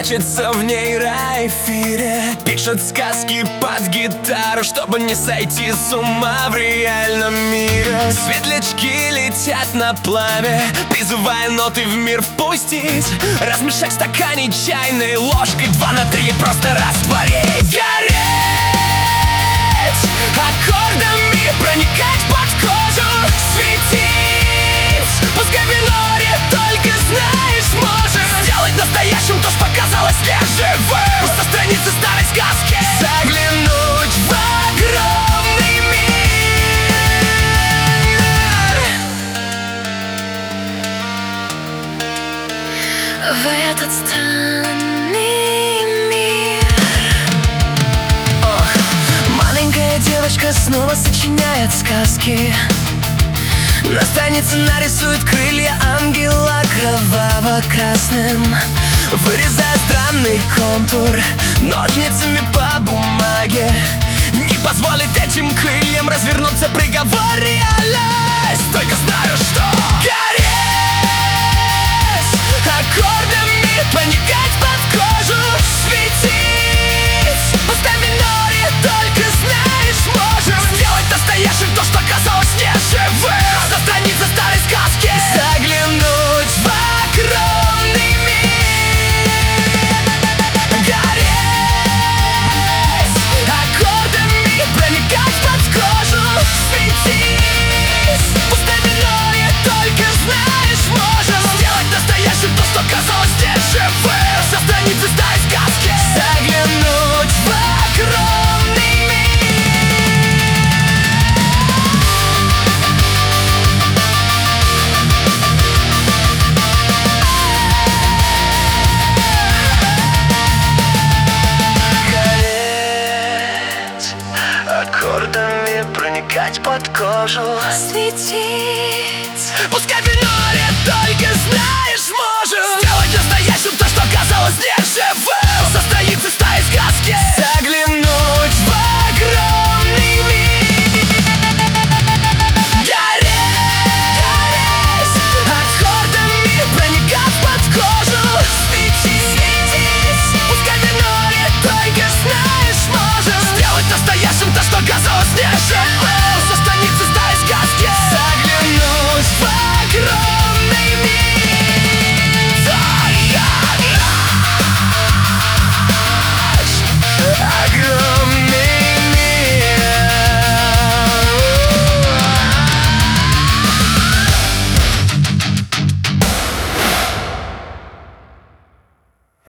Хочется в нейроэфире, пишет сказки под гитару, чтобы не сойти с ума в реальном мире. Светлячки летят на пламя, призывая ноты в мир впустить. Размешать в стакане чайной ложкой 2 на 3, просто растворить. Гореть аккордами, проникать под кожу, светить. Пускай в миноре, только знаешь, можешь сделать настоящим то, что показалось неживым. Со страницы старой сказки заглянуть в огромный мир. В этот странный мир. Маленькая девочка снова сочиняет сказки. На странице нарисует крылья ангела кроваво-красным, вырезая странный контур ножницами по бумаге. Не позволит этим крыльям развернуться, приговор реальность. Только знаю, что гореть аккордами, проникать под кожу, светить. Пускай в миноре, только знаешь, можем сделать настоящим то, что казалось неживым. Со страницы старой сказки заглянуть в огромный мир. Гореть аккордами, проникать под кожу, светить. Пускай в миноре, только знаешь, можем сделать настоящим то, что казалось неживым. Со страницы старой сказки заглянуть в огромный мир. Гореть аккордами, проникать под кожу, Светить. пускай в миноре, только знаешь, можем сделать настоящим то, что казалось неживым.